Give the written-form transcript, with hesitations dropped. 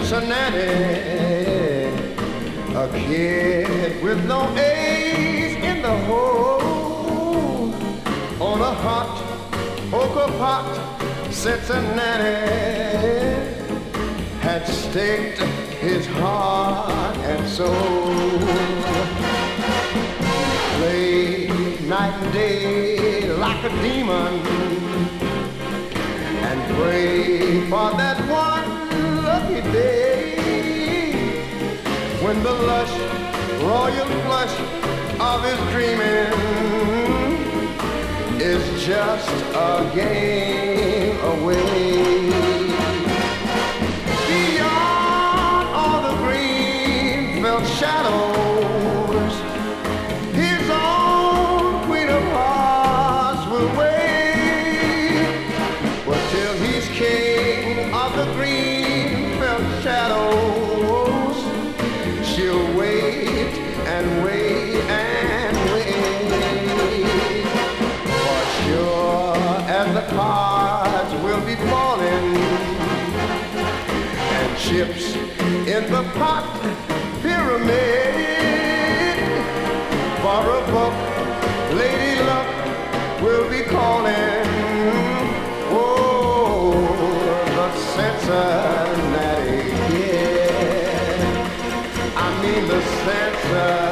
Cincinnati, a kid with no A's in the hole, on a hot poker pot, Cincinnati had staked his heart and soul. Played night and day like a demon, and prayed for that one lucky day when the lush royal flush of his dreaming is just a game away. Beyond all the green felt shadows, his own queen of hearts will wait. But till he's king of the green felt shadows, she'll wait and wait and wait. For sure as the cards will be falling, and chips in the pot pyramid, for a buck, Lady Luck will be calling. Oh, the Cincinnati Kid. I mean the Cincinnati